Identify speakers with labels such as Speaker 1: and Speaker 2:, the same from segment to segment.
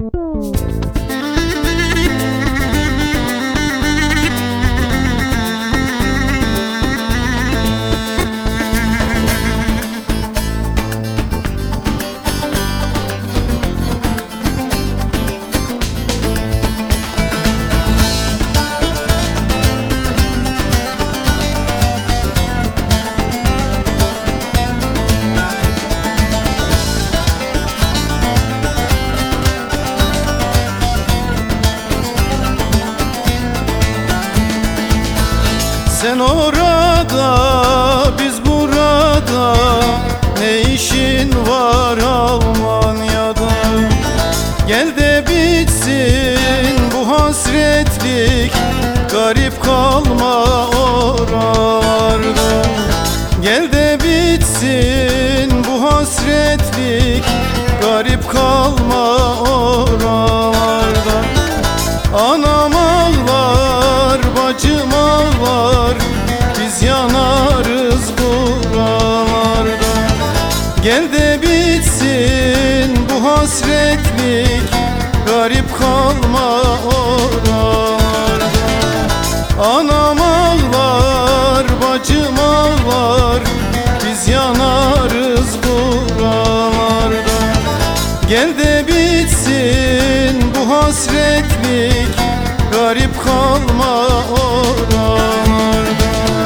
Speaker 1: Sen orada, biz burada, ne işin var Almanya'da? Gel de bitsin bu hasretlik, garip kalma oralarda. Gel de bitsin bu hasretlik, garip kalma oralarda. Anam ağlar, bacım ağlar, biz yanarız buralarda. Gel de bitsin bu hasretlik, garip kalma oralarda. Anam ağlar, bacım ağlar, biz yanarız buralarda. Gel de bitsin bu hasretlik, garip kalma oralarda.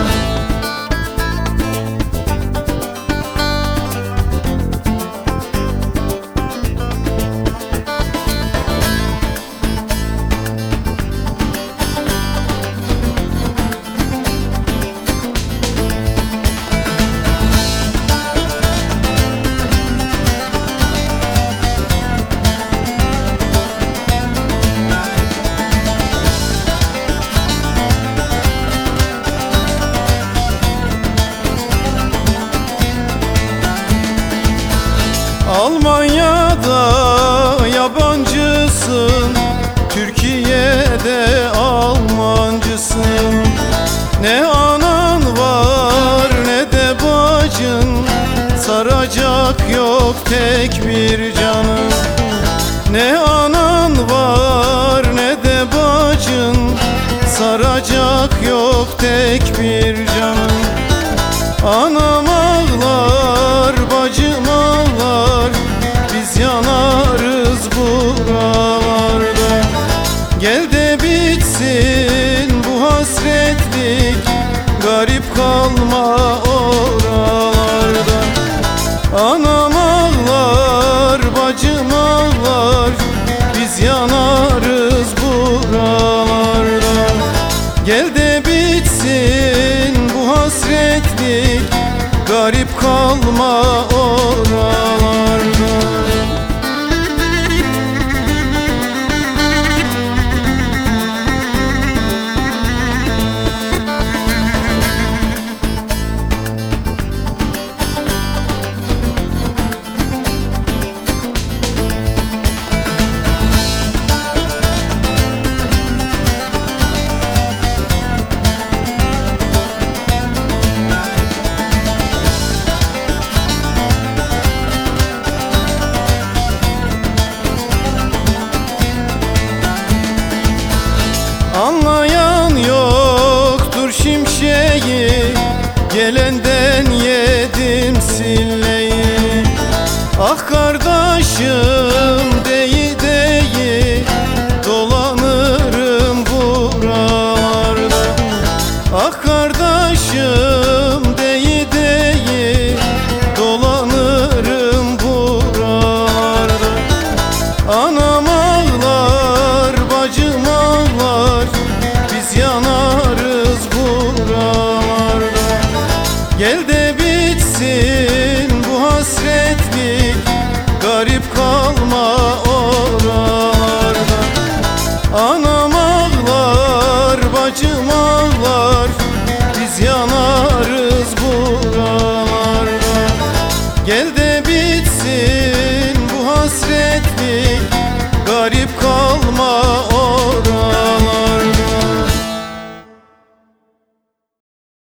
Speaker 1: Almanya'da yabancısın, Türkiye'de Almancısın. Ne anan var ne de bacın, saracak yok tek bir canın. Ne anan var ne de bacın, saracak yok tek bir canın. Anam ağlar, bacım ağlar, biz yanarız buralarda. Gel de bitsin bu hasretlik, garip kalma oralarda. Anam ağlar, bacım ağlar, biz yanarız buralarda. Gel de bitsin bu hasretlik, garip kalma oralarda. Anlayan yoktur şimşeği, gelenden yedim silleyi. Ah kardeşim